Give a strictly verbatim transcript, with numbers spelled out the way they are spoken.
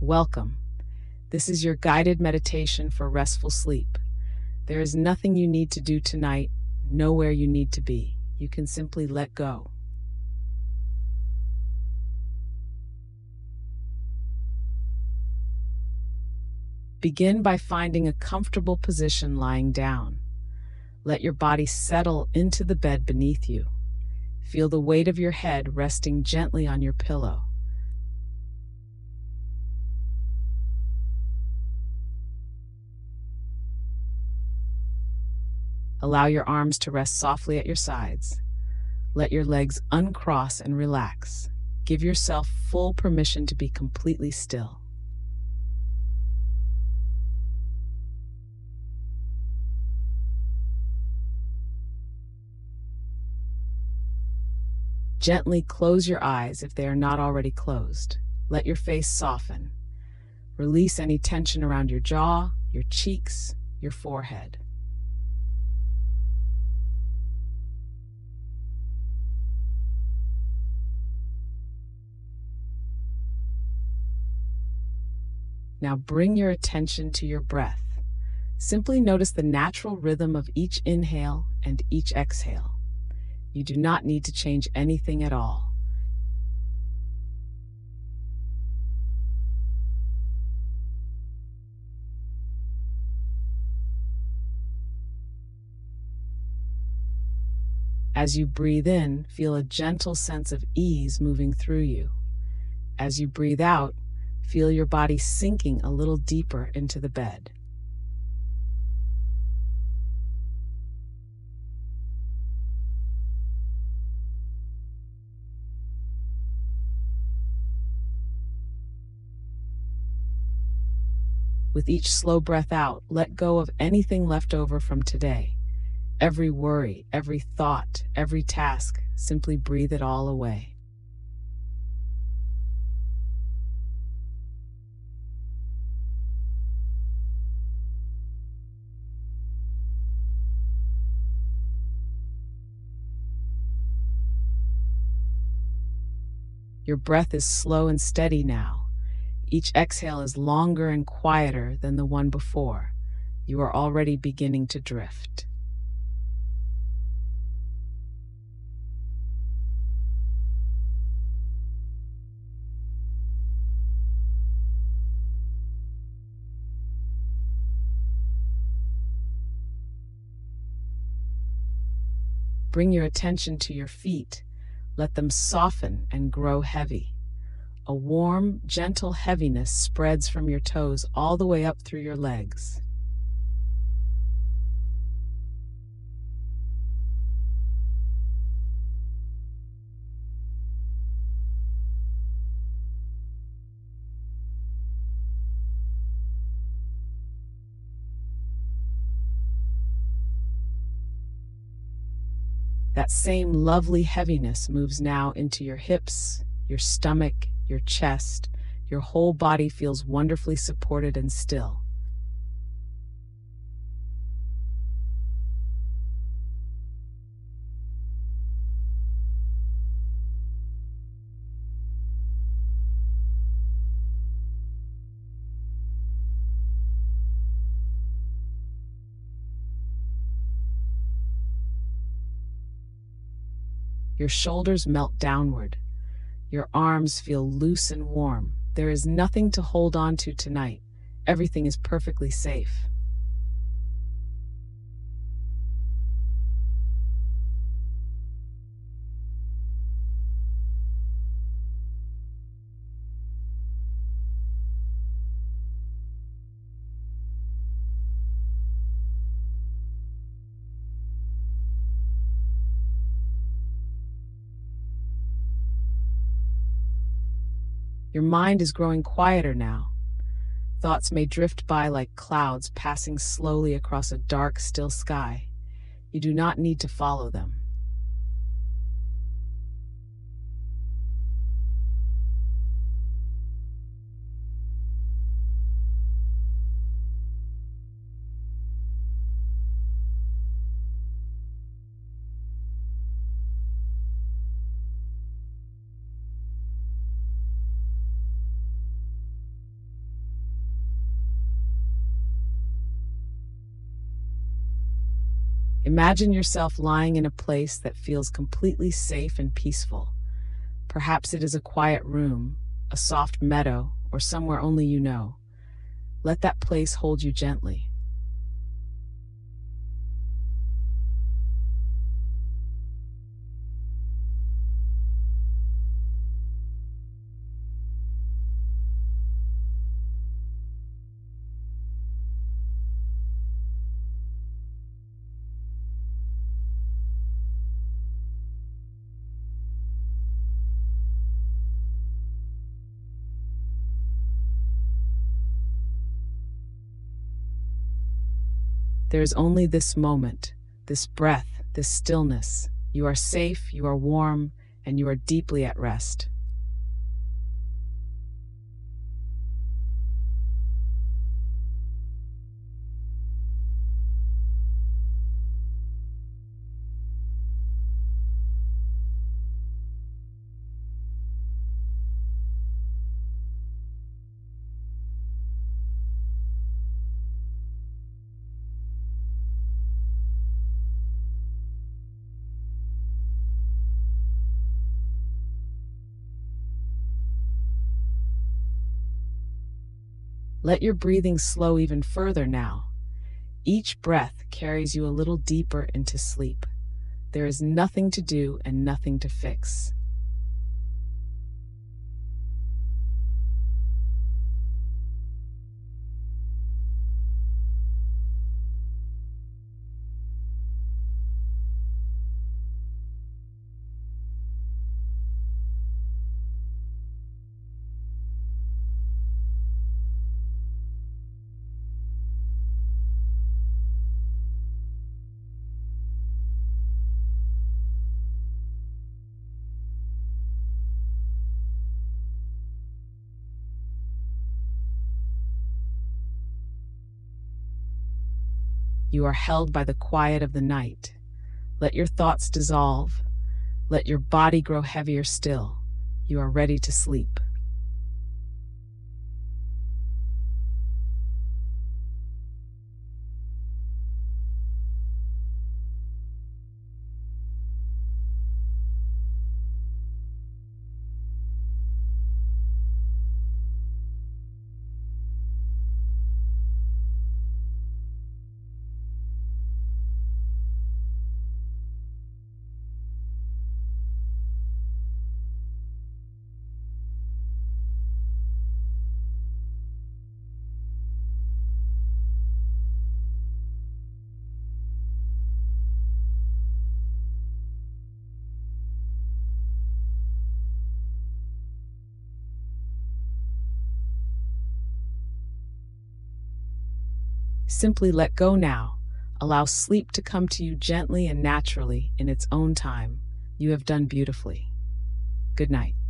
Welcome. This is your guided meditation for restful sleep. There is nothing you need to do tonight, nowhere you need to be. You can simply let go. Begin by finding a comfortable position lying down. Let your body settle into the bed beneath you. Feel the weight of your head resting gently on your pillow. Allow your arms to rest softly at your sides. Let your legs uncross and relax. Give yourself full permission to be completely still. Gently close your eyes if they are not already closed. Let your face soften. Release any tension around your jaw, your cheeks, your forehead. Now bring your attention to your breath. Simply notice the natural rhythm of each inhale and each exhale. You do not need to change anything at all. As you breathe in, feel a gentle sense of ease moving through you. As you breathe out, feel your body sinking a little deeper into the bed. With each slow breath out, let go of anything left over from today. Every worry, every thought, every task, simply breathe it all away. Your breath is slow and steady now. Each exhale is longer and quieter than the one before. You are already beginning to drift. Bring your attention to your feet. Let them soften and grow heavy. A warm, gentle heaviness spreads from your toes all the way up through your legs. That same lovely heaviness moves now into your hips, your stomach, your chest. Your whole body feels wonderfully supported and still. Your shoulders melt downward. Your arms feel loose and warm. There is nothing to hold on to tonight. Everything is perfectly safe. Your mind is growing quieter now. Thoughts may drift by like clouds passing slowly across a dark, still sky. You do not need to follow them. Imagine yourself lying in a place that feels completely safe and peaceful. Perhaps it is a quiet room, a soft meadow, or somewhere only you know. Let that place hold you gently. There is only this moment, this breath, this stillness. You are safe, you are warm, and you are deeply at rest. Let your breathing slow even further now. Each breath carries you a little deeper into sleep. There is nothing to do and nothing to fix. You are held by the quiet of the night. Let your thoughts dissolve. Let your body grow heavier still. You are ready to sleep. Simply let go now. Allow sleep to come to you gently and naturally in its own time. You have done beautifully. Good night.